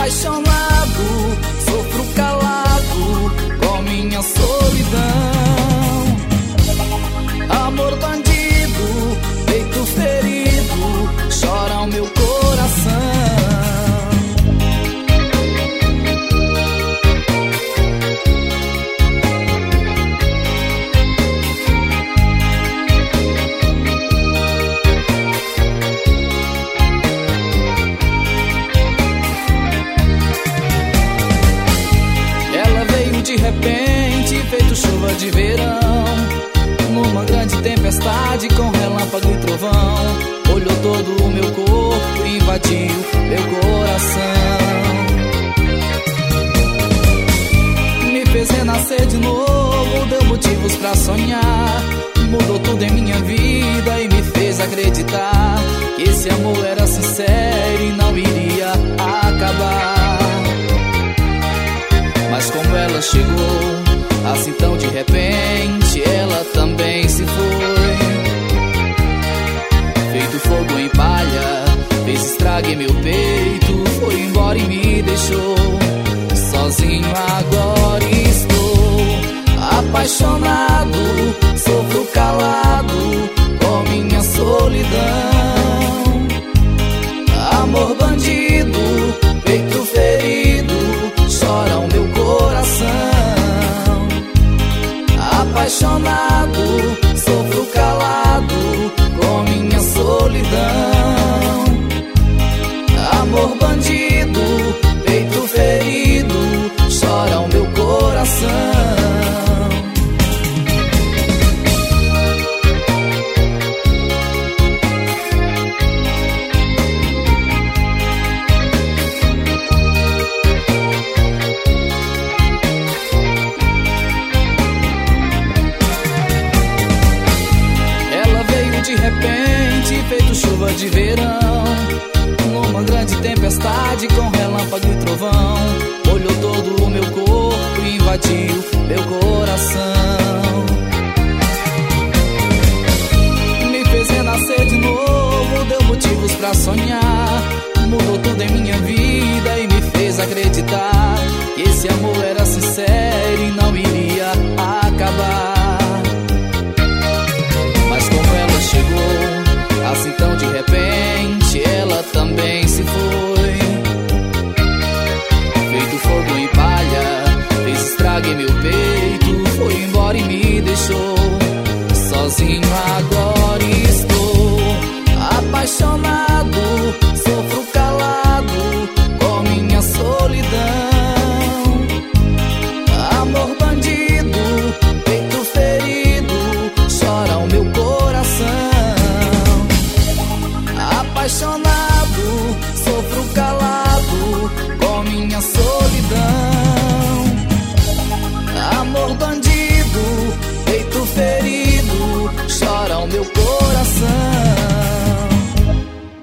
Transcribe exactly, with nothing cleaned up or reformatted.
Apaixonado, sofro calado com minha solidão. Amor bandido, peito ferido, chora o meu coração. De repente, feito chuva de verão, numa grande tempestade com relâmpago e trovão, olhou todo o meu corpo e invadiu meu coração. Me fez renascer de novo, deu motivos pra sonhar, mudou tudo em minha vida e me fez acreditar que esse amor era sincero e não iria acabar. Mas como ela chegou, assim tão de repente, ela também se foi. Feito fogo em palha, fez estrago em meu peito, foi embora e me deixou sozinho. Agora estou apaixonado, sofro calado com minha solidão. Amor bandido, peito ferido, chora o meu coração. Apaixonado, sofro calado com minha solidão. Amor bandido, peito ferido, chora o meu coração. De repente, feito chuva de verão, numa grande tempestade com relâmpago e trovão, olhou todo o meu corpo e invadiu meu coração. Me fez renascer de novo, deu motivos pra sonhar, mudou tudo em minha vida e me fez acreditar que esse amor era sincero e não iria acabar. Chegou, assim tão de repente, ela também se foi. Feito fogo em palha, fez estrago em meu peito, foi embora e me deixou sozinho. Agora estou apaixonado, sofro calado com minha solidão. Amor bandido, peito ferido, chora o meu coração. Apaixonado, sofro calado com minha solidão. Amor bandido,